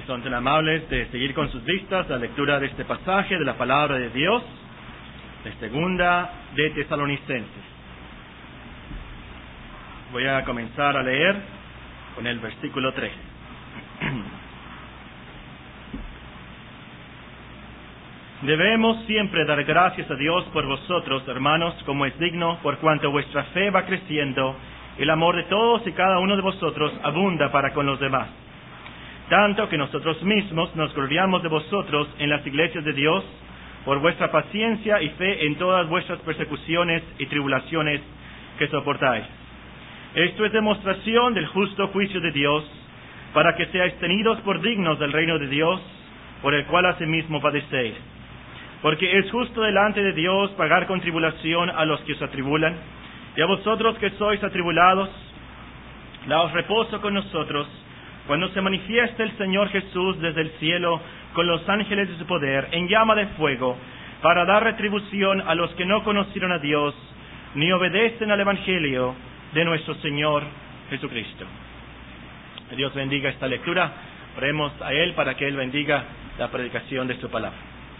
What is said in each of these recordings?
que son tan amables de seguir con sus vistas la lectura de este pasaje de la palabra de Dios, de Segunda de Tesalonicenses. Voy a comenzar a leer con el versículo 3. Debemos siempre dar gracias a Dios por vosotros, hermanos, como es digno, por cuanto vuestra fe va creciendo, el amor de todos y cada uno de vosotros abunda para con los demás. Tanto que nosotros mismos nos gloriamos de vosotros en las iglesias de Dios, por vuestra paciencia y fe en todas vuestras persecuciones y tribulaciones que soportáis. Esto es demostración del justo juicio de Dios, para que seáis tenidos por dignos del reino de Dios, por el cual asimismo padecéis. Porque es justo delante de Dios pagar con tribulación a los que os atribulan, y a vosotros que sois atribulados, daos reposo con nosotros, cuando se manifieste el Señor Jesús desde el cielo con los ángeles de su poder, en llama de fuego, para dar retribución a los que no conocieron a Dios, ni obedecen al Evangelio de nuestro Señor Jesucristo. Que Dios bendiga esta lectura. Oremos a Él para que Él bendiga la predicación de su palabra.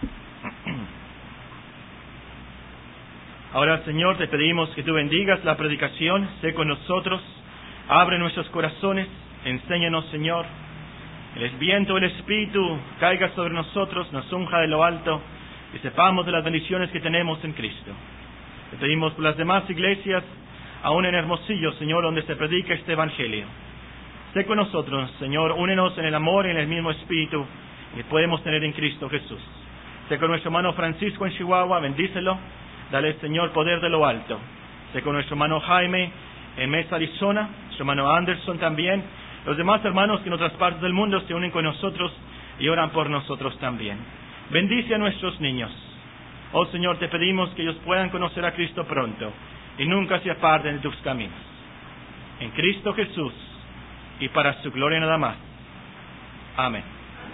Ahora, Señor, te pedimos que tú bendigas la predicación, sé con nosotros, abre nuestros corazones, enséñanos, Señor. El viento del Espíritu caiga sobre nosotros, nos unja de lo alto, y sepamos de las bendiciones que tenemos en Cristo. Te pedimos por las demás iglesias, aún en Hermosillo, Señor, donde se predica este Evangelio. Sé con nosotros, Señor, únenos en el amor y en el mismo Espíritu que podemos tener en Cristo Jesús. Sé con nuestro hermano Francisco en Chihuahua, bendícelo. Dale, Señor, poder de lo alto. Sé con nuestro hermano Jaime en Mesa, Arizona, nuestro hermano Anderson también. Los demás hermanos que en otras partes del mundo se unen con nosotros y oran por nosotros también. Bendice a nuestros niños. Oh Señor, te pedimos que ellos puedan conocer a Cristo pronto y nunca se aparten de tus caminos. En Cristo Jesús y para su gloria nada más. Amén.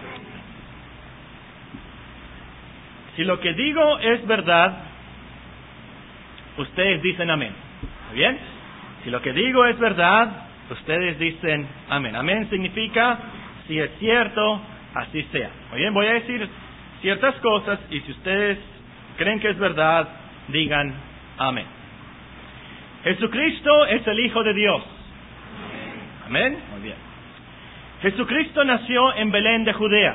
Si lo que digo es verdad, ustedes dicen amén. ¿Muy bien? Si lo que digo es verdad, ustedes dicen amén. Amén significa, si es cierto, así sea. Muy bien, voy a decir ciertas cosas y si ustedes creen que es verdad, digan amén. Jesucristo es el Hijo de Dios. Amén. Muy bien. Jesucristo nació en Belén de Judea.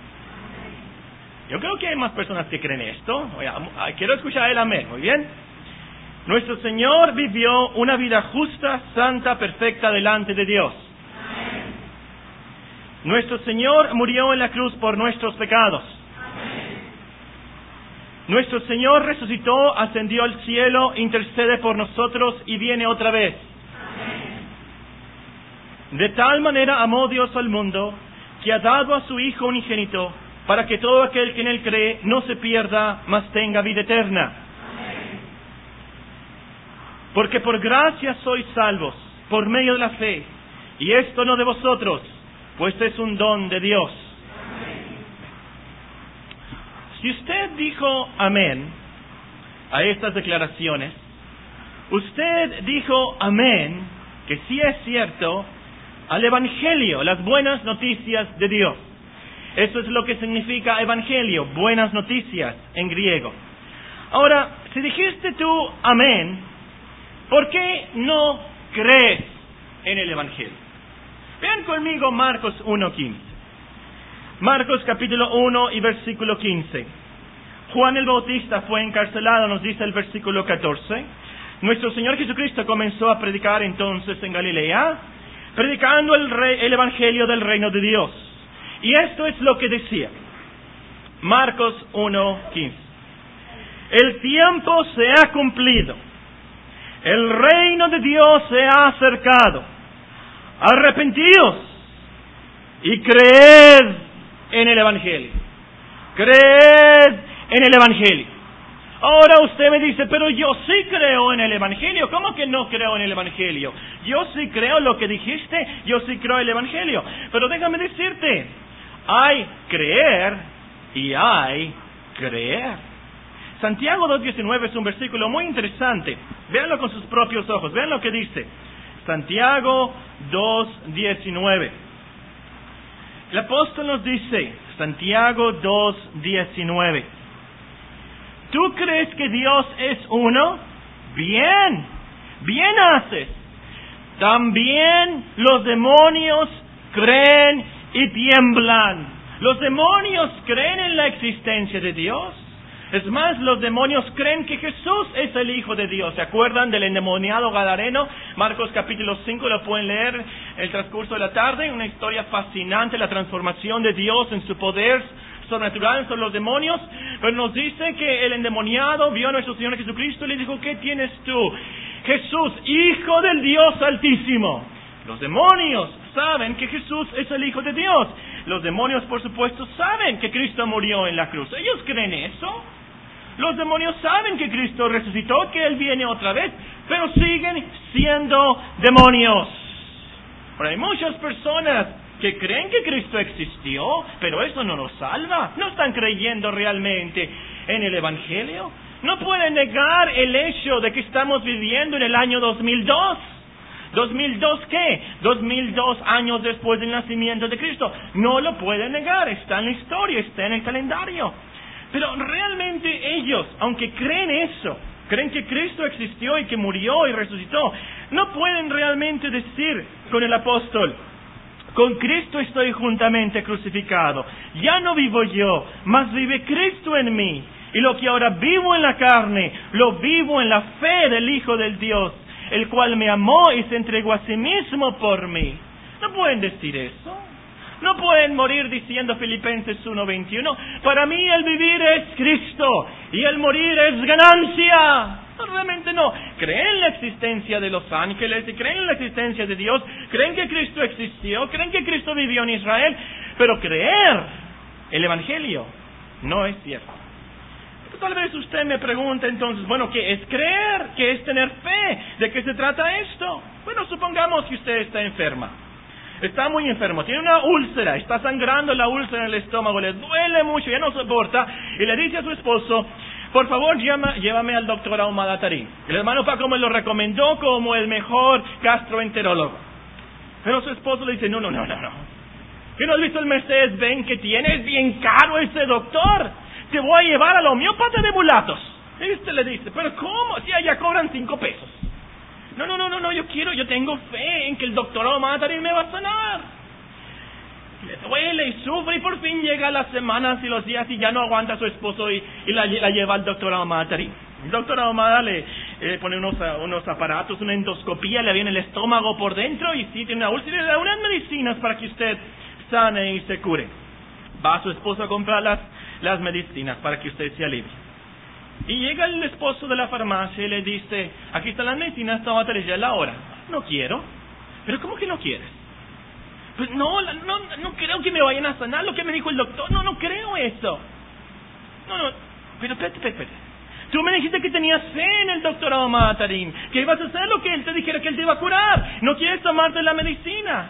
Yo creo que hay más personas que creen esto. Quiero escuchar el amén. Muy bien. Nuestro Señor vivió una vida justa, santa, perfecta delante de Dios. Amén. Nuestro Señor murió en la cruz por nuestros pecados. Amén. Nuestro Señor resucitó, ascendió al cielo, intercede por nosotros y viene otra vez. Amén. De tal manera amó Dios al mundo, que ha dado a su Hijo unigénito, para que todo aquel que en Él cree no se pierda, mas tenga vida eterna. Porque por gracia sois salvos, por medio de la fe, y esto no de vosotros, pues es un don de Dios. Amén. Si usted dijo amén a estas declaraciones, usted dijo amén, que sí es cierto, al Evangelio, las buenas noticias de Dios. Eso es lo que significa Evangelio, buenas noticias en griego. Ahora, si dijiste tú amén, ¿por qué no crees en el Evangelio? Vean conmigo Marcos 1:15. Marcos capítulo 1 y versículo 15. Juan el Bautista fue encarcelado, nos dice el versículo 14. Nuestro Señor Jesucristo comenzó a predicar entonces en Galilea, predicando el Evangelio del reino de Dios. Y esto es lo que decía. Marcos 1:15. El tiempo se ha cumplido. El reino de Dios se ha acercado. Arrepentíos y creed en el Evangelio. Creed en el Evangelio. Ahora usted me dice, pero yo sí creo en el Evangelio. ¿Cómo que no creo en el Evangelio? Yo sí creo lo que dijiste, yo sí creo el Evangelio. Pero déjame decirte, hay creer y hay creer. Santiago 2:19 es un versículo muy interesante. Véanlo con sus propios ojos. Vean lo que dice. Santiago 2:19. El apóstol nos dice, Santiago 2:19, ¿tú crees que Dios es uno? Bien haces. También los demonios creen y tiemblan. Los demonios creen en la existencia de Dios. Es más, los demonios creen que Jesús es el Hijo de Dios. ¿Se acuerdan del endemoniado gadareno? Marcos capítulo 5, lo pueden leer en el transcurso de la tarde. Una historia fascinante, la transformación de Dios en su poder sobrenatural sobre los demonios. Pero nos dice que el endemoniado vio a nuestro Señor Jesucristo y le dijo, ¿qué tienes tú? Jesús, Hijo del Dios Altísimo. Los demonios saben que Jesús es el Hijo de Dios. Los demonios, por supuesto, saben que Cristo murió en la cruz. ¿Ellos creen eso? Los demonios saben que Cristo resucitó, que Él viene otra vez, pero siguen siendo demonios. Ahora, hay muchas personas que creen que Cristo existió, pero eso no los salva. No están creyendo realmente en el Evangelio. No pueden negar el hecho de que estamos viviendo en el año 2002. ¿2002 qué? 2002 años después del nacimiento de Cristo. No lo pueden negar, está en la historia, está en el calendario. Pero realmente ellos, aunque creen eso, creen que Cristo existió y que murió y resucitó, no pueden realmente decir con el apóstol, con Cristo estoy juntamente crucificado. Ya no vivo yo, mas vive Cristo en mí. Y lo que ahora vivo en la carne, lo vivo en la fe del Hijo del Dios, el cual me amó y se entregó a sí mismo por mí. No pueden decir eso. No pueden morir diciendo Filipenses 1:21, para mí el vivir es Cristo y el morir es ganancia. No, realmente no. Creen en la existencia de los ángeles y creen en la existencia de Dios. Creen que Cristo existió, creen que Cristo vivió en Israel. Pero creer el Evangelio no es cierto. Tal vez usted me pregunte entonces, bueno, ¿qué es creer? ¿Qué es tener fe? ¿De qué se trata esto? Bueno, supongamos que usted está enferma. Está muy enfermo, tiene una úlcera, está sangrando la úlcera en el estómago, le duele mucho, ya no soporta, y le dice a su esposo, por favor, llévame al doctor Ahumada Tarim. El hermano Paco me lo recomendó como el mejor gastroenterólogo. Pero su esposo le dice, no. ¿Qué no has visto el Mercedes-Benz que tiene? Es bien caro ese doctor. Te voy a llevar al homeópata de Mulatos. Y usted le dice, pero ¿cómo? Si allá cobran 5 pesos. No, yo tengo fe en que el doctor Ahumada Tarim me va a sanar. Le duele y sufre y por fin llega las semanas y los días y ya no aguanta a su esposo y la lleva al doctor Ahumada Tarim. El doctor Ahumada le pone unos aparatos, una endoscopía, le viene el estómago por dentro y sí tiene una úlcera y le da unas medicinas para que usted sane y se cure. Va a su esposo a comprar las medicinas para que usted se alivie. Y llega el esposo de la farmacia y le dice, aquí están las medicinas, tómatelas ya la hora. No quiero. ¿Pero cómo que no quieres? Pues no creo que me vayan a sanar lo que me dijo el doctor. No creo eso. Pero espérate. Tú me dijiste que tenías fe en el doctor Ahumada Tarim, que ibas a hacer lo que él te dijera que él te iba a curar. No quieres tomarte la medicina.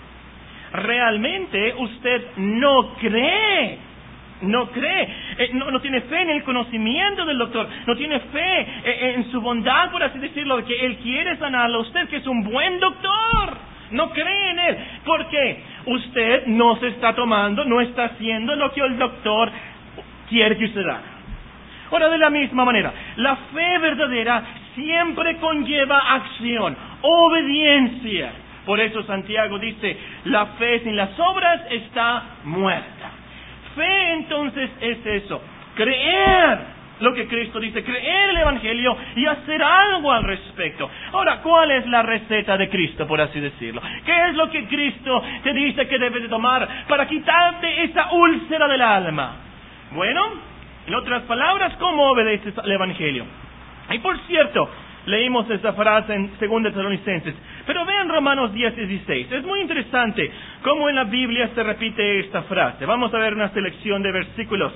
Realmente usted no cree. No tiene fe en el conocimiento del doctor, no tiene fe en su bondad, por así decirlo, que él quiere sanarlo a usted, que es un buen doctor. No cree en él, porque usted no se está tomando, no está haciendo lo que el doctor quiere que usted haga. Ahora, de la misma manera, la fe verdadera siempre conlleva acción, obediencia. Por eso Santiago dice, la fe sin las obras está muerta. Fe entonces es eso, creer lo que Cristo dice, creer el Evangelio y hacer algo al respecto. Ahora, ¿cuál es la receta de Cristo, por así decirlo? ¿Qué es lo que Cristo te dice que debes de tomar para quitarte esa úlcera del alma? Bueno, en otras palabras, ¿cómo obedeces al Evangelio? Y por cierto, leímos esa frase en 2 Tesalonicenses. Pero vean Romanos 10:16. Es muy interesante cómo en la Biblia se repite esta frase. Vamos a ver una selección de versículos.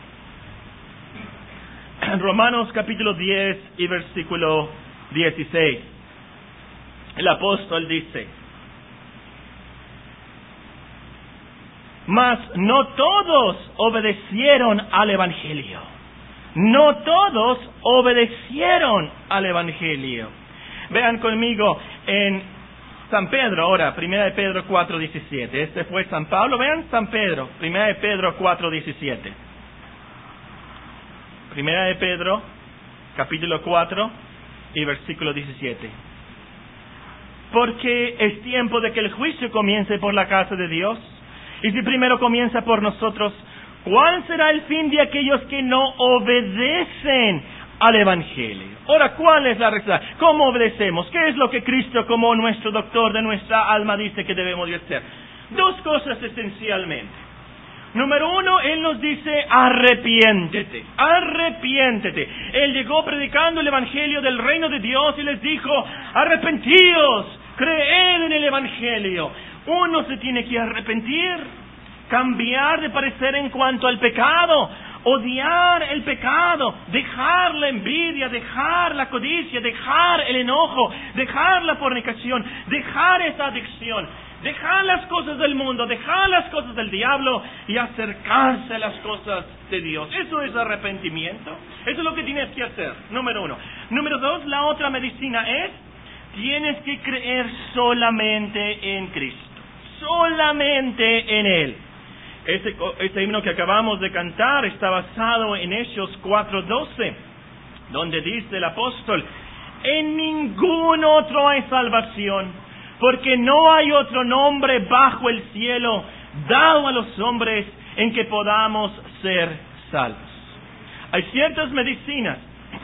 Romanos capítulo 10 y versículo 16. El apóstol dice, mas no todos obedecieron al Evangelio. No todos obedecieron al Evangelio. Vean conmigo en San Pedro, ahora, 1 Pedro 4:17. Este fue San Pablo. Vean San Pedro, 1 Pedro 4:17. 1 Pedro, capítulo 4 y versículo 17. Porque es tiempo de que el juicio comience por la casa de Dios. Y si primero comienza por nosotros, ¿cuál será el fin de aquellos que no obedecen al Evangelio? Ahora, ¿cuál es la respuesta? ¿Cómo obedecemos? ¿Qué es lo que Cristo, como nuestro doctor de nuestra alma, dice que debemos de hacer? Dos cosas esencialmente. Número uno, Él nos dice, arrepiéntete, arrepiéntete. Él llegó predicando el Evangelio del reino de Dios y les dijo, arrepentíos, creed en el Evangelio. Uno se tiene que arrepentir, cambiar de parecer en cuanto al pecado, odiar el pecado, dejar la envidia, dejar la codicia, dejar el enojo, dejar la fornicación, dejar esa adicción, dejar las cosas del mundo, dejar las cosas del diablo y acercarse a las cosas de Dios. Eso es arrepentimiento. Eso es lo que tienes que hacer, número uno. Número dos, la otra medicina es, tienes que creer solamente en Cristo, solamente en Él. Este himno que acabamos de cantar está basado en Hechos 4:12, donde dice el apóstol, en ningún otro hay salvación, porque no hay otro nombre bajo el cielo dado a los hombres en que podamos ser salvos. Hay ciertas medicinas.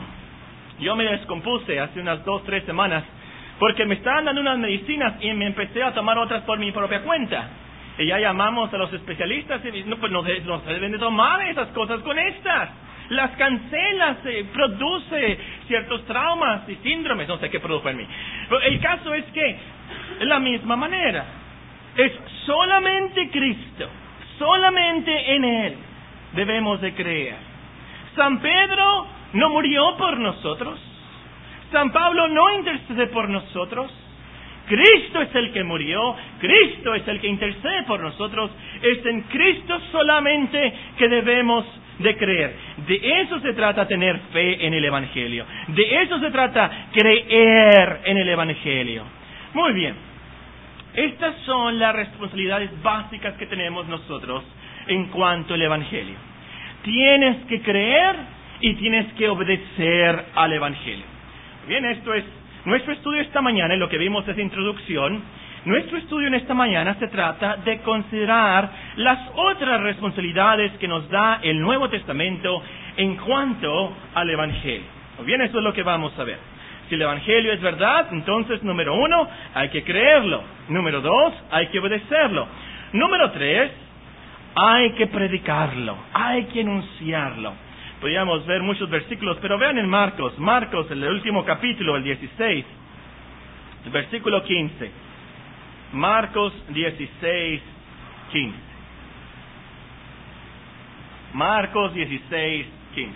Yo me descompuse hace unas 2-3 semanas porque me estaban dando unas medicinas y me empecé a tomar otras por mi propia cuenta. Y ya llamamos a los especialistas y no, pues no se deben de tomar esas cosas con estas. Las cancela, produce ciertos traumas y síndromes, no sé qué produjo en mí. Pero el caso es que, de la misma manera, es solamente Cristo, solamente en Él debemos de creer. San Pedro no murió por nosotros. San Pablo no intercede por nosotros. Cristo es el que murió, Cristo es el que intercede por nosotros. Es en Cristo solamente que debemos de creer. De eso se trata tener fe en el Evangelio. De eso se trata creer en el Evangelio. Muy bien. Estas son las responsabilidades básicas que tenemos nosotros en cuanto al Evangelio. Tienes que creer y tienes que obedecer al Evangelio. Bien, esto es nuestro estudio esta mañana, en lo que vimos esa introducción. Nuestro estudio en esta mañana se trata de considerar las otras responsabilidades que nos da el Nuevo Testamento en cuanto al Evangelio. Bien, eso es lo que vamos a ver. Si el Evangelio es verdad, entonces, número uno, hay que creerlo. Número dos, hay que obedecerlo. Número tres, hay que predicarlo, hay que anunciarlo. Podríamos ver muchos versículos, pero vean en Marcos, el último capítulo, el 16, el versículo 15. Marcos 16, 15. Marcos 16, 15.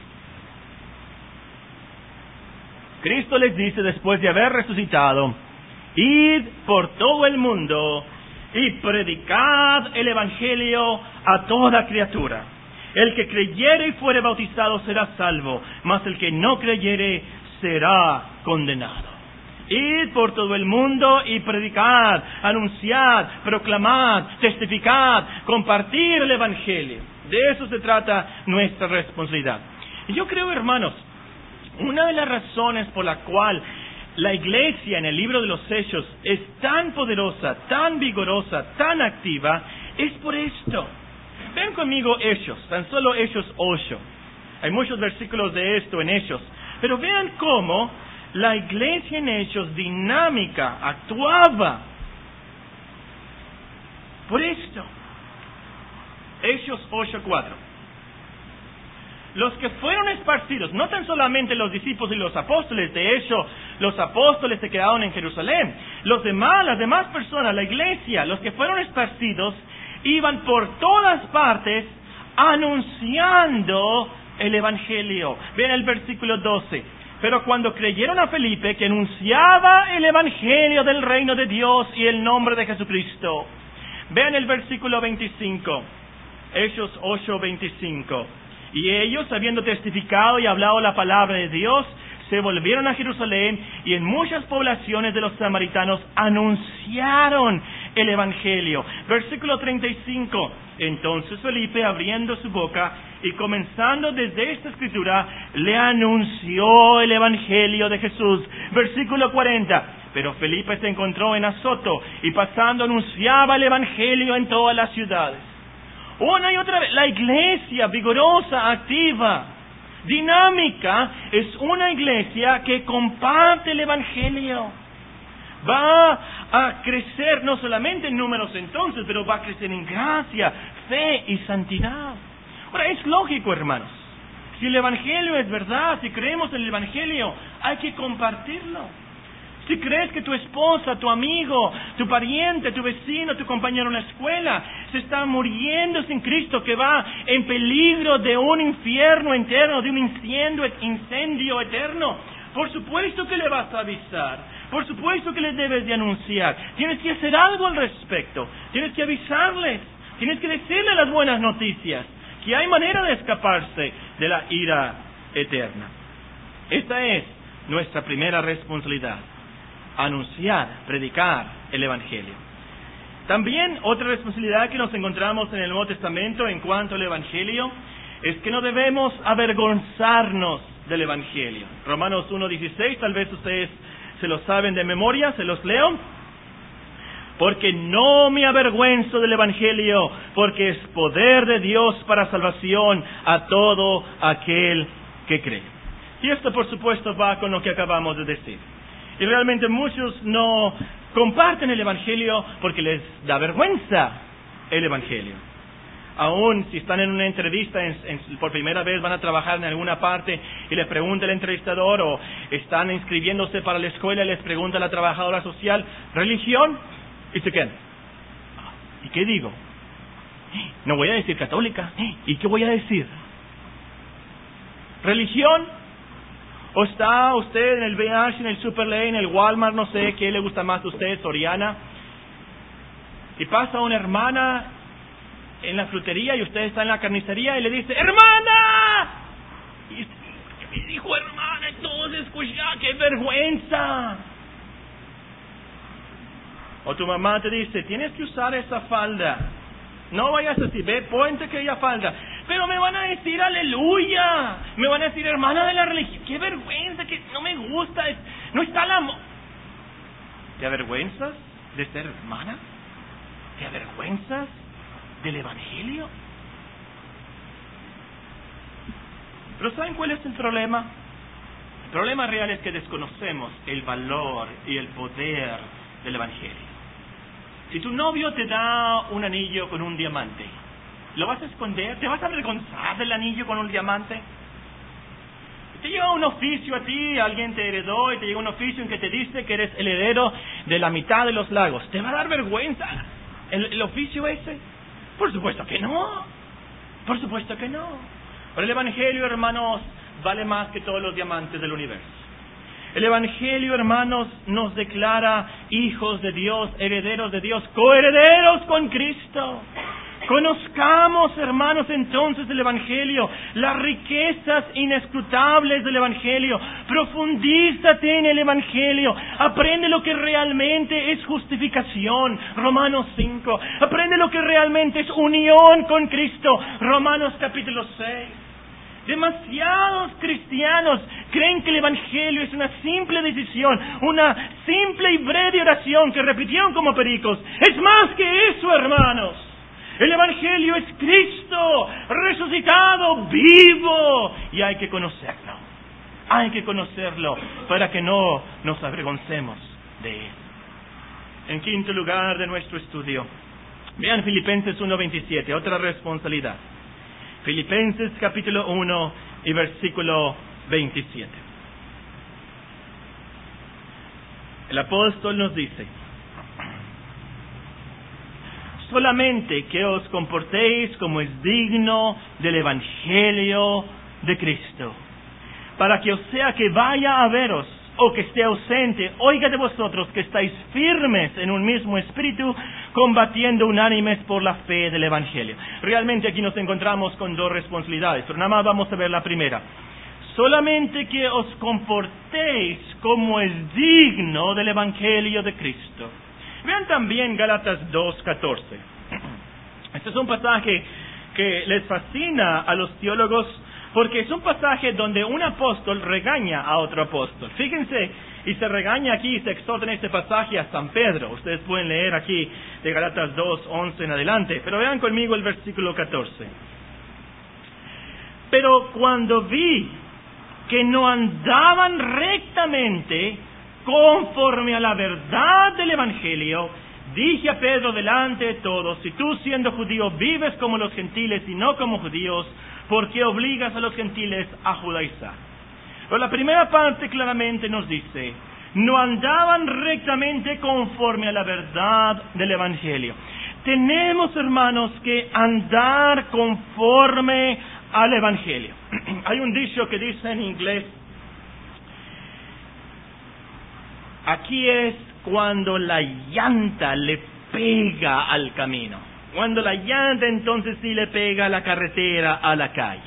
Cristo les dice, después de haber resucitado, id por todo el mundo y predicad el Evangelio a toda criatura. El que creyere y fuere bautizado será salvo, mas el que no creyere será condenado. Id por todo el mundo y predicad, anunciad, proclamad, testificad, compartir el Evangelio. De eso se trata nuestra responsabilidad. Y yo creo, hermanos, una de las razones por la cual la iglesia en el libro de los Hechos es tan poderosa, tan vigorosa, tan activa, es por esto. Ven conmigo Hechos, tan solo Hechos 8. Hay muchos versículos de esto en Hechos. Pero vean cómo la iglesia en Hechos dinámica actuaba por esto. Hechos 8:4. Los que fueron esparcidos, no tan solamente los discípulos y los apóstoles, de hecho, los apóstoles se quedaron en Jerusalén. Las demás personas, la iglesia, los que fueron esparcidos, iban por todas partes anunciando el Evangelio. Vean el versículo 12. Pero cuando creyeron a Felipe, que anunciaba el Evangelio del reino de Dios y el nombre de Jesucristo. Vean el versículo 25. Hechos 8:25. Y ellos, habiendo testificado y hablado la palabra de Dios, se volvieron a Jerusalén y en muchas poblaciones de los samaritanos anunciaron el Evangelio. Versículo 35. Entonces Felipe, abriendo su boca y comenzando desde esta escritura, le anunció el Evangelio de Jesús. Versículo 40. Pero Felipe se encontró en Azoto y pasando anunciaba el Evangelio en todas las ciudades. Una y otra vez, la iglesia vigorosa, activa, dinámica, es una iglesia que comparte el Evangelio. Va a crecer no solamente en números entonces, pero va a crecer en gracia, fe y santidad. Ahora, es lógico, hermanos. Si el Evangelio es verdad, si creemos en el Evangelio, hay que compartirlo. Si crees que tu esposa, tu amigo, tu pariente, tu vecino, tu compañero en la escuela se está muriendo sin Cristo, que va en peligro de un infierno eterno, de un incendio eterno, por supuesto que le vas a avisar, por supuesto que le debes de anunciar. Tienes que hacer algo al respecto, tienes que avisarles, tienes que decirle las buenas noticias, que hay manera de escaparse de la ira eterna. Esta es nuestra primera responsabilidad: anunciar, predicar el Evangelio. También otra responsabilidad que nos encontramos en el Nuevo Testamento en cuanto al Evangelio es que no debemos avergonzarnos del Evangelio. Romanos 1:16, tal vez ustedes se lo saben de memoria, se los leo. Porque no me avergüenzo del Evangelio, porque es poder de Dios para salvación a todo aquel que cree. Y esto, por supuesto, va con lo que acabamos de decir. Y realmente muchos no comparten el Evangelio porque les da vergüenza el Evangelio. Aún si están en una entrevista, por primera vez van a trabajar en alguna parte y les pregunta el entrevistador, o están inscribiéndose para la escuela y les pregunta la trabajadora social, ¿religión? Y se quedan. ¿Y qué digo? No voy a decir católica. ¿Y qué voy a decir? ¿Religión? ¿O está usted en el BH, en el Superlane, en el Walmart, no sé qué le gusta más a usted, Soriana? Y pasa una hermana en la frutería y usted está en la carnicería y le dice, ¡hermana! Y ¿qué me dijo hermana? Entonces, escucha, ¡qué vergüenza! O tu mamá te dice, tienes que usar esa falda. No vayas así, ve, ponte aquella falda. Pero me van a decir aleluya. Me van a decir hermana de la religión. Qué vergüenza, que no me gusta. No está la... ¿Te avergüenzas de ser hermana? ¿Te avergüenzas del Evangelio? Pero ¿saben cuál es el problema? El problema real es que desconocemos el valor y el poder del Evangelio. Si tu novio te da un anillo con un diamante, ¿lo vas a esconder? ¿Te vas a avergonzar del anillo con un diamante? Te llega un oficio a ti, alguien te heredó y te llega un oficio en que te dice que eres el heredero de la mitad de los lagos. ¿Te va a dar vergüenza el oficio ese? Por supuesto que no. Por supuesto que no. Pero el Evangelio, hermanos, vale más que todos los diamantes del universo. El Evangelio, hermanos, nos declara hijos de Dios, herederos de Dios, coherederos con Cristo. Conozcamos, hermanos, entonces el Evangelio, las riquezas inescrutables del Evangelio. Profundízate en el Evangelio. Aprende lo que realmente es justificación, Romanos 5. Aprende lo que realmente es unión con Cristo, Romanos capítulo 6. Demasiados cristianos creen que el Evangelio es una simple decisión, una simple y breve oración que repitieron como pericos. Es más que eso, hermanos. El Evangelio es Cristo resucitado, vivo, y hay que conocerlo. Hay que conocerlo para que no nos avergoncemos de él. En quinto lugar de nuestro estudio, vean Filipenses 1:27, otra responsabilidad. Filipenses capítulo 1 y versículo 27. El apóstol nos dice, solamente que os comportéis como es digno del Evangelio de Cristo, para que, o sea que vaya a veros o que esté ausente, oiga de vosotros que estáis firmes en un mismo espíritu, combatiendo unánimes por la fe del Evangelio. Realmente aquí nos encontramos con dos responsabilidades, pero nada más vamos a ver la primera. solamente que os comportéis como es digno del Evangelio de Cristo. Vean también Gálatas 2:14. Este es un pasaje que les fascina a los teólogos porque es un pasaje donde un apóstol regaña a otro apóstol. Fíjense, y se regaña aquí, se exhorta en este pasaje a San Pedro. Ustedes pueden leer aquí de Gálatas 2:11 en adelante, pero vean conmigo el versículo 14. Pero cuando vi que no andaban rectamente conforme a la verdad del Evangelio, dije a Pedro delante de todos: si tú, siendo judío, vives como los gentiles y no como judíos, ¿por qué obligas a los gentiles a judaizar? Pero la primera parte claramente nos dice: no andaban rectamente conforme a la verdad del Evangelio. Tenemos, hermanos, que andar conforme al Evangelio. Hay un dicho que dice en inglés: aquí es cuando la llanta le pega al camino. Cuando la llanta entonces sí le pega a la carretera, a la calle.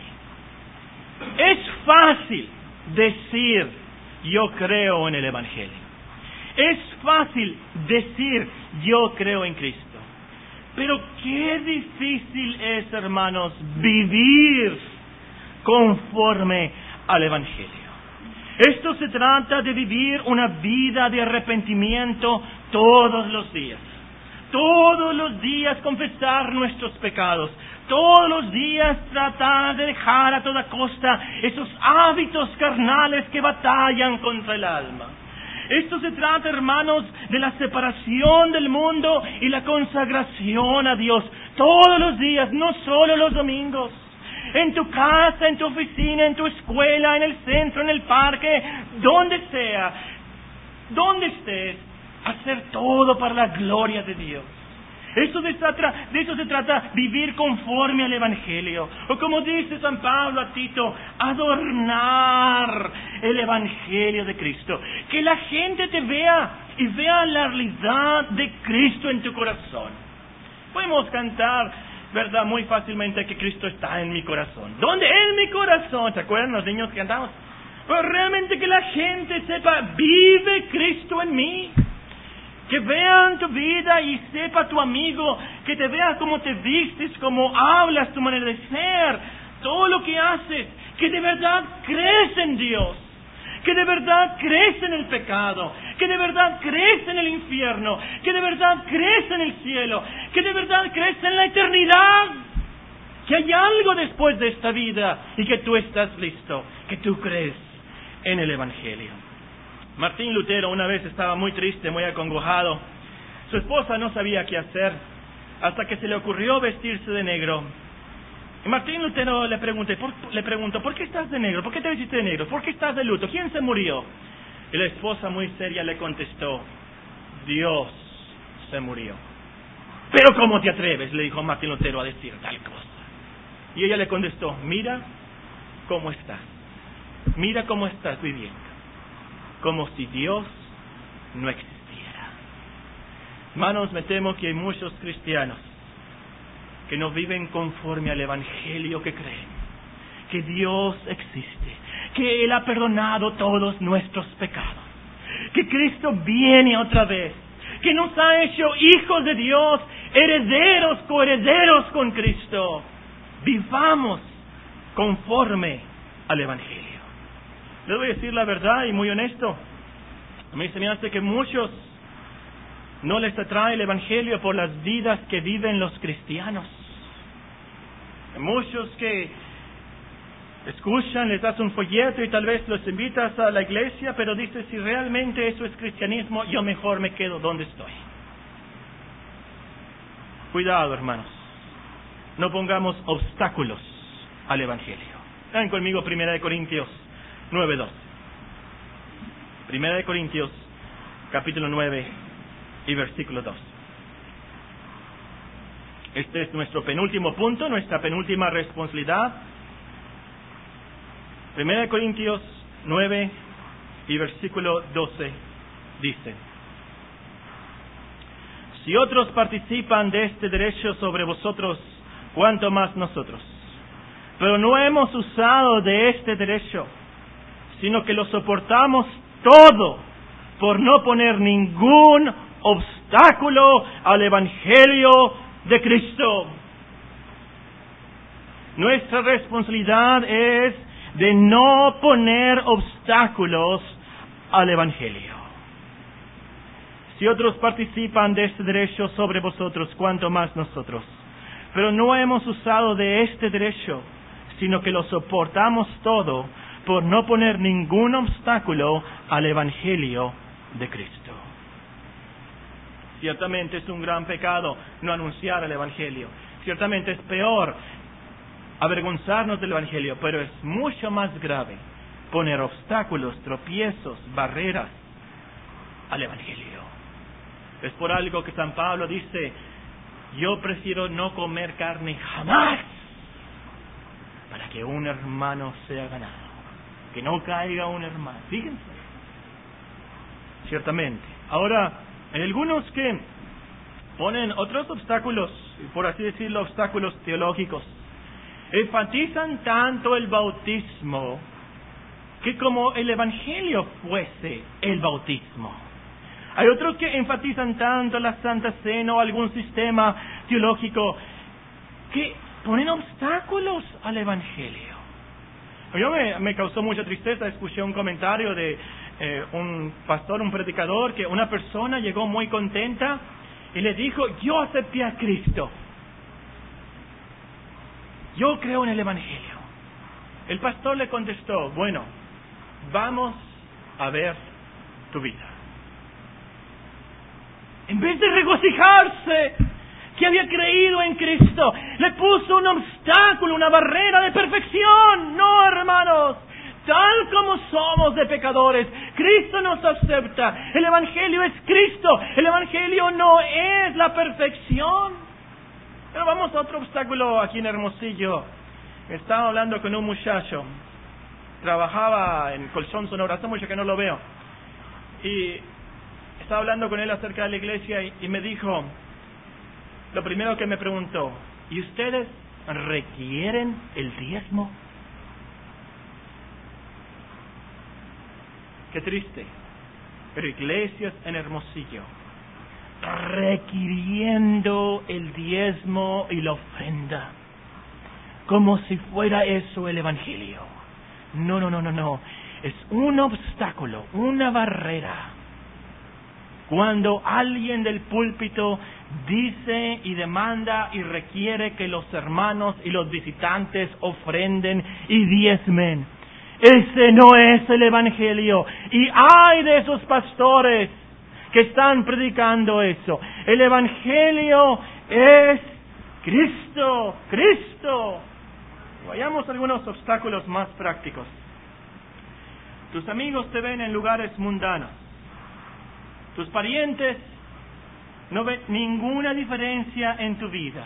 Es fácil decir yo creo en el Evangelio. Es fácil decir yo creo en Cristo. Pero qué difícil es, hermanos, vivir conforme al Evangelio. Esto se trata de vivir una vida de arrepentimiento todos los días. Todos los días confesar nuestros pecados. Todos los días tratar de dejar a toda costa esos hábitos carnales que batallan contra el alma. Esto se trata, hermanos, de la separación del mundo y la consagración a Dios. Todos los días, no solo los domingos. En tu casa, en tu oficina, en tu escuela, en el centro, en el parque, donde sea, donde estés, hacer todo para la gloria de Dios. De eso se trata vivir conforme al Evangelio. O como dice San Pablo a Tito, adornar el Evangelio de Cristo. Que la gente te vea y vea la realidad de Cristo en tu corazón. Podemos cantar, ¿verdad?, muy fácilmente que Cristo está en mi corazón. ¿Dónde? En mi corazón. ¿Se acuerdan los niños que cantamos? Pero realmente que la gente sepa, vive Cristo en mí. Que vean tu vida y sepa tu amigo, que te vea cómo te vistes, cómo hablas, tu manera de ser, todo lo que haces, que de verdad crees en Dios, que de verdad crees en el pecado, que de verdad crees en el infierno, que de verdad crees en el cielo, que de verdad crees en la eternidad, que hay algo después de esta vida y que tú estás listo, que tú crees en el Evangelio. Martín Lutero una vez estaba muy triste, muy acongojado. Su esposa no sabía qué hacer hasta que se le ocurrió vestirse de negro. Y Martín Lutero le preguntó, ¿por qué estás de negro? ¿Por qué te vestiste de negro? ¿Por qué estás de luto? ¿Quién se murió? Y la esposa muy seria le contestó: Dios se murió. ¿Pero cómo te atreves?, le dijo Martín Lutero, a decir tal cosa. Y ella le contestó: mira cómo estás. Mira cómo estás viviendo. Como si Dios no existiera. Hermanos, me temo que hay muchos cristianos que no viven conforme al Evangelio que creen. Que Dios existe. Que Él ha perdonado todos nuestros pecados. Que Cristo viene otra vez. Que nos ha hecho hijos de Dios, herederos, coherederos con Cristo. Vivamos conforme al Evangelio. Les voy a decir la verdad y muy honesto. A mí se me hace que muchos no les atrae el Evangelio por las vidas que viven los cristianos. Muchos que escuchan, les das un folleto y tal vez los invitas a la iglesia, pero dices, si realmente eso es cristianismo, yo mejor me quedo donde estoy. Cuidado, hermanos. No pongamos obstáculos al Evangelio. Vean conmigo 1 Corintios 9:12. 1 Corintios, capítulo 9 y versículo 2. Este es nuestro penúltimo punto, nuestra penúltima responsabilidad. 1 Corintios 9 y versículo 12 dice: si otros participan de este derecho sobre vosotros, ¿cuánto más nosotros? Pero no hemos usado de este derecho, sino que lo soportamos todo por no poner ningún obstáculo al Evangelio de Cristo. Nuestra responsabilidad es de no poner obstáculos al Evangelio. Si otros participan de este derecho sobre vosotros, cuanto más nosotros. Pero no hemos usado de este derecho, sino que lo soportamos todo por no poner ningún obstáculo al Evangelio de Cristo. Ciertamente es un gran pecado no anunciar el Evangelio. Ciertamente es peor avergonzarnos del Evangelio, pero es mucho más grave poner obstáculos, tropiezos, barreras al Evangelio. Es por algo que San Pablo dice: yo prefiero no comer carne jamás para que un hermano sea ganado, que no caiga un hermano. Fíjense. Ciertamente. Ahora, hay algunos que ponen otros obstáculos, por así decirlo, obstáculos teológicos. Enfatizan tanto el bautismo que como el Evangelio fuese el bautismo. Hay otros que enfatizan tanto la Santa Cena o algún sistema teológico que ponen obstáculos al Evangelio. Yo me causó mucha tristeza, escuché un comentario de un pastor, un predicador, que una persona llegó muy contenta y le dijo: yo acepté a Cristo, yo creo en el Evangelio. El pastor le contestó: bueno, vamos a ver tu vida. En vez de regocijarse que había creído en Cristo, le puso un obstáculo, una barrera de perfección. No, hermanos, tal como somos de pecadores, Cristo nos acepta. El Evangelio es Cristo. El Evangelio no es la perfección. Pero vamos a otro obstáculo aquí en Hermosillo. Estaba hablando con un muchacho, trabajaba en Colchón, Sonora, hace mucho que no lo veo, y estaba hablando con él acerca de la iglesia y me dijo, lo primero que me preguntó: ¿y ustedes requieren el diezmo? Qué triste, pero iglesias en Hermosillo requiriendo el diezmo y la ofrenda, como si fuera eso el Evangelio. No. Es un obstáculo, una barrera. Cuando alguien del púlpito dice y demanda y requiere que los hermanos y los visitantes ofrenden y diezmen, ese no es el Evangelio. Y hay de esos pastores que están predicando eso. El Evangelio es Cristo. Vayamos a algunos obstáculos más prácticos. Tus amigos te ven en lugares mundanos. Tus parientes no ven ninguna diferencia en tu vida.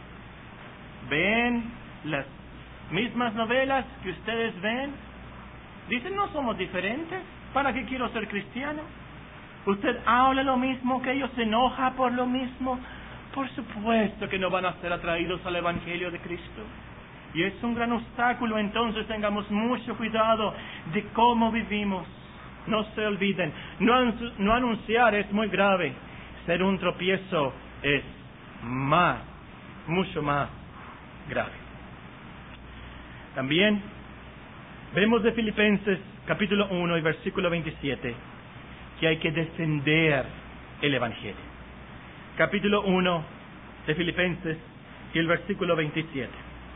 Ven las mismas novelas que ustedes ven. Dicen: no somos diferentes, ¿para qué quiero ser cristiano? Usted habla lo mismo que ellos, se enoja por lo mismo. Por supuesto que no van a ser atraídos al Evangelio de Cristo. Y es un gran obstáculo. Entonces tengamos mucho cuidado de cómo vivimos. No se olviden, no anunciar es muy grave. Ser un tropiezo es mucho más grave. También vemos de Filipenses capítulo 1 y versículo 27 que hay que defender el Evangelio. Capítulo 1 de Filipenses y el versículo 27.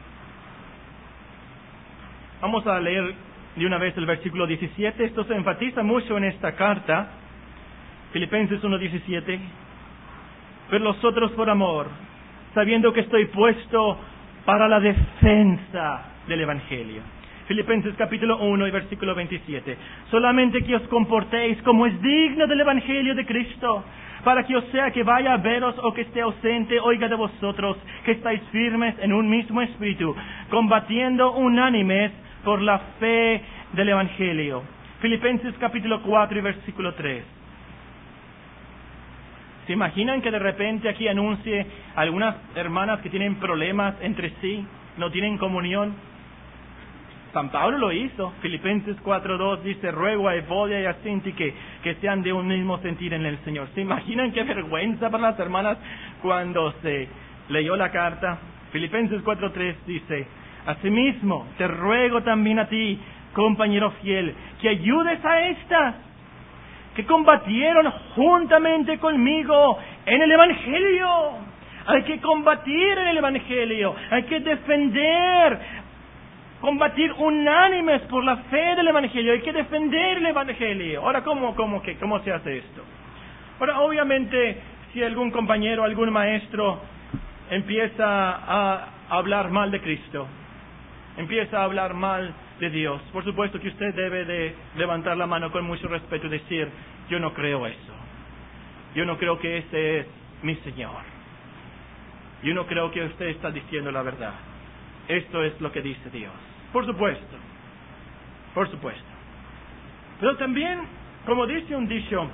Vamos a leer de una vez el versículo 17. Esto se enfatiza mucho en esta carta. Filipenses 1:17. Pero los otros por amor, sabiendo que estoy puesto para la defensa del Evangelio. Filipenses capítulo 1 y versículo 27. Solamente que os comportéis como es digno del Evangelio de Cristo, para que, o sea que vaya a veros o que esté ausente, oiga de vosotros que estáis firmes en un mismo espíritu, combatiendo unánimes por la fe del Evangelio. Filipenses capítulo 4 y versículo 3. ¿Se imaginan que de repente aquí anuncie algunas hermanas que tienen problemas entre sí, no tienen comunión? San Pablo lo hizo. Filipenses 4:2 dice, ruego a Evodia y a Sintique que sean de un mismo sentir en el Señor. ¿Se imaginan qué vergüenza para las hermanas cuando se leyó la carta? Filipenses 4:3 dice, asimismo te ruego también a ti, compañero fiel, que ayudes a estas que combatieron juntamente conmigo en el Evangelio. Hay que combatir en el Evangelio, hay que defender, combatir unánimes por la fe del Evangelio, hay que defender el Evangelio. Ahora, ¿cómo se hace esto? Ahora, obviamente, si algún compañero, algún maestro empieza a hablar mal de Cristo, empieza a hablar mal de Dios, por supuesto que usted debe de levantar la mano con mucho respeto y decir, yo no creo eso. Yo no creo que ese es mi Señor. Yo no creo que usted está diciendo la verdad. Esto es lo que dice Dios. Por supuesto. Por supuesto. Pero también, como dice un dicho,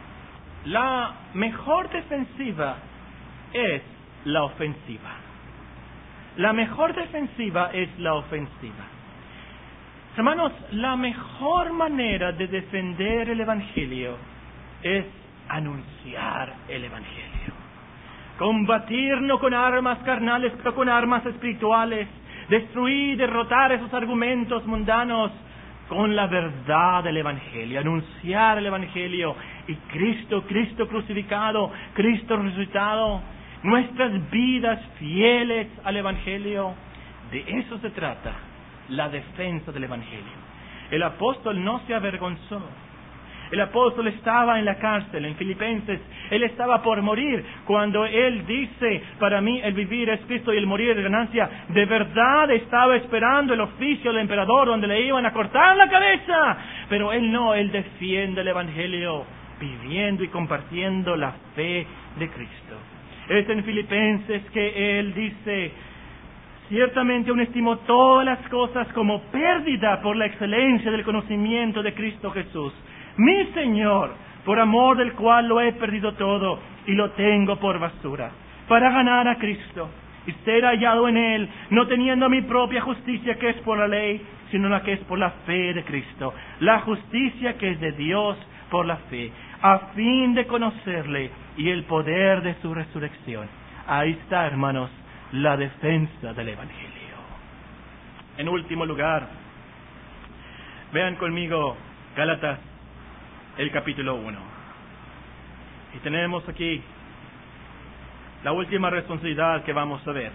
la mejor defensiva es la ofensiva. La mejor defensiva es la ofensiva. Hermanos, la mejor manera de defender el Evangelio es anunciar el Evangelio. Combatir no con armas carnales, pero con armas espirituales. Destruir, derrotar esos argumentos mundanos con la verdad del Evangelio. Anunciar el Evangelio. Y Cristo crucificado, Cristo resucitado. Nuestras vidas fieles al Evangelio. De eso se trata la defensa del Evangelio. El apóstol no se avergonzó. El apóstol estaba en la cárcel, en Filipenses. Él estaba por morir. Cuando él dice, para mí el vivir es Cristo y el morir es ganancia, de verdad estaba esperando el oficio del emperador donde le iban a cortar la cabeza. Pero él no, él defiende el Evangelio, viviendo y compartiendo la fe de Cristo. Es en Filipenses que él dice, ciertamente aún estimo todas las cosas como pérdida por la excelencia del conocimiento de Cristo Jesús, mi Señor, por amor del cual lo he perdido todo y lo tengo por basura, para ganar a Cristo y ser hallado en Él, no teniendo mi propia justicia que es por la ley, sino la que es por la fe de Cristo, la justicia que es de Dios por la fe, a fin de conocerle y el poder de su resurrección. Ahí está, hermanos, la defensa del Evangelio. En último lugar, vean conmigo Gálatas, el capítulo 1. Y tenemos aquí la última responsabilidad que vamos a ver.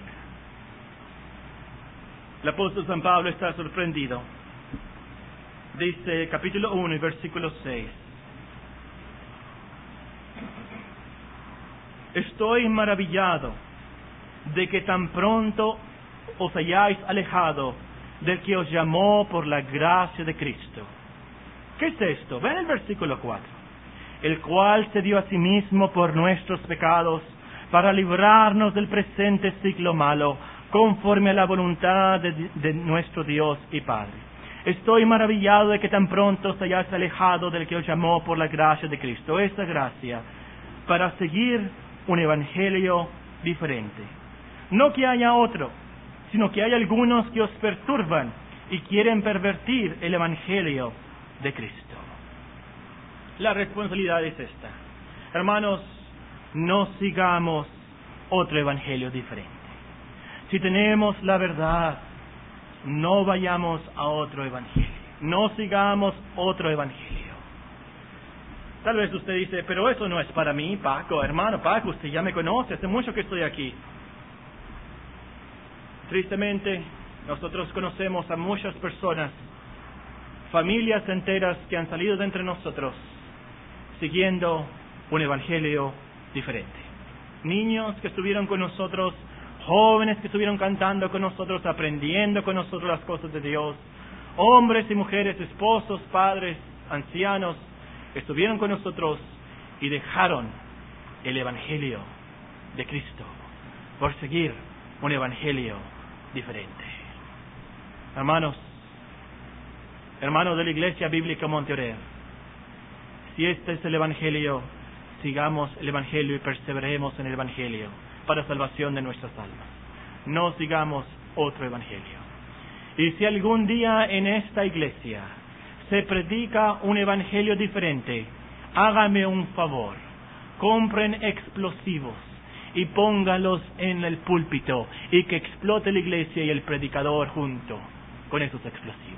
El apóstol San Pablo está sorprendido. Dice capítulo 1 y versículo 6. Estoy maravillado de que tan pronto os hayáis alejado del que os llamó por la gracia de Cristo. ¿Qué es esto? Ven el versículo 4. El cual se dio a sí mismo por nuestros pecados para librarnos del presente ciclo malo, conforme a la voluntad de nuestro Dios y Padre. Estoy maravillado de que tan pronto os hayáis alejado del que os llamó por la gracia de Cristo. Esa gracia para seguir un evangelio diferente. No que haya otro, sino que hay algunos que os perturban y quieren pervertir el evangelio de Cristo. La responsabilidad es esta. Hermanos, no sigamos otro evangelio diferente. Si tenemos la verdad, no vayamos a otro evangelio. No sigamos otro evangelio. Tal vez usted dice, pero eso no es para mí, Paco. Hermano Paco, usted ya me conoce, hace mucho que estoy aquí. Tristemente, nosotros conocemos a muchas personas, familias enteras que han salido de entre nosotros siguiendo un evangelio diferente. Niños que estuvieron con nosotros, jóvenes que estuvieron cantando con nosotros, aprendiendo con nosotros las cosas de Dios, hombres y mujeres, esposos, padres, ancianos, estuvieron con nosotros y dejaron el evangelio de Cristo por seguir un evangelio diferente. Hermanos de la Iglesia Bíblica Monteoreo, si este es el evangelio, sigamos el evangelio y perseveremos en el evangelio para salvación de nuestras almas. No sigamos otro evangelio. Y si algún día en esta iglesia se predica un evangelio diferente, hágame un favor, compren explosivos y póngalos en el púlpito y que explote la iglesia y el predicador junto con esos explosivos.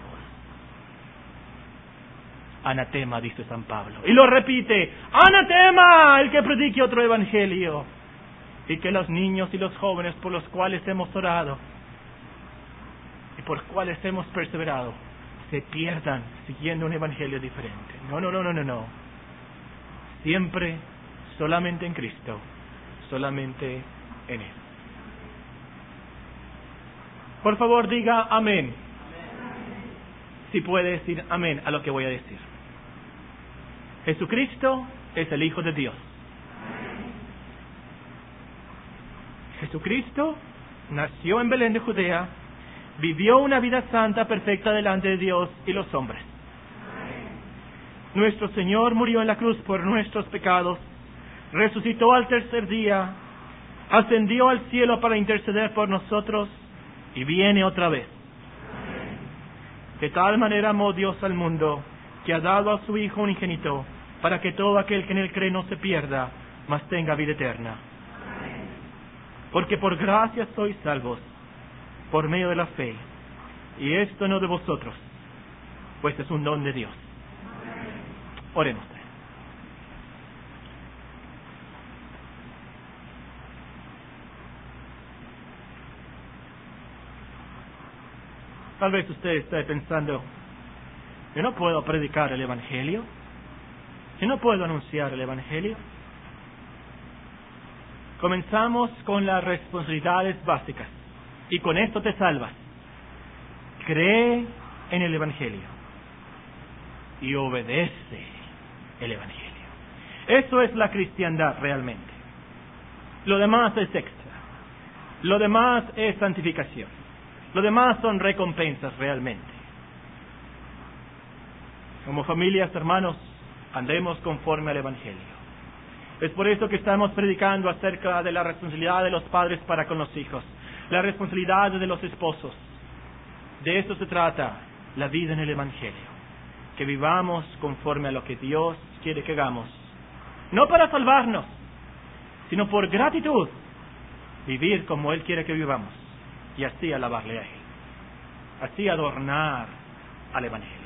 Anatema, dice San Pablo. Y lo repite, anatema el que predique otro evangelio. Y que los niños y los jóvenes por los cuales hemos orado y por cuales hemos perseverado se pierdan siguiendo un evangelio diferente. No. Siempre solamente en Cristo, solamente en Él. Por favor, diga amén. Si puede decir amén a lo que voy a decir. Jesucristo es el Hijo de Dios. Jesucristo nació en Belén de Judea, vivió una vida santa, perfecta delante de Dios y los hombres. Nuestro Señor murió en la cruz por nuestros pecados, resucitó al tercer día, ascendió al cielo para interceder por nosotros y viene otra vez. De tal manera amó Dios al mundo, que ha dado a su Hijo unigénito, para que todo aquel que en Él cree no se pierda, mas tenga vida eterna. Porque por gracia sois salvos, por medio de la fe, y esto no de vosotros, pues es un don de Dios. Oremos. Tal vez usted esté pensando, yo no puedo predicar el Evangelio, yo no puedo anunciar el Evangelio. Comenzamos con las responsabilidades básicas, y con esto te salvas. Cree en el Evangelio y obedece el Evangelio. Eso es la cristiandad realmente. Lo demás es extra. Lo demás es santificación. Lo demás son recompensas realmente. Como familias, hermanos, andemos conforme al Evangelio. Es por eso que estamos predicando acerca de la responsabilidad de los padres para con los hijos, la responsabilidad de los esposos. De eso se trata la vida en el Evangelio, que vivamos conforme a lo que Dios quiere que hagamos, no para salvarnos, sino por gratitud, vivir como Él quiere que vivamos, y así alabarle a Él, así adornar al Evangelio.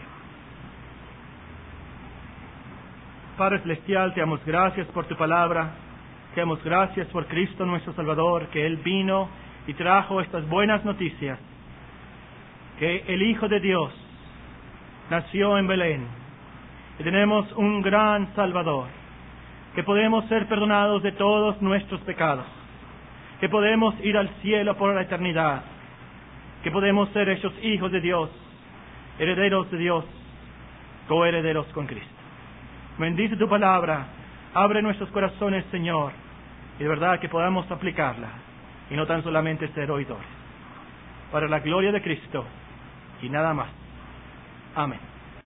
Padre Celestial, te damos gracias por tu palabra, te damos gracias por Cristo nuestro Salvador, que Él vino y trajo estas buenas noticias, que el Hijo de Dios nació en Belén, y tenemos un gran Salvador, que podemos ser perdonados de todos nuestros pecados, que podemos ir al cielo por la eternidad, que podemos ser hechos hijos de Dios, herederos de Dios, coherederos con Cristo. Bendice tu palabra, abre nuestros corazones, Señor, y de verdad que podamos aplicarla, y no tan solamente ser oidores, para la gloria de Cristo, y nada más. Amén.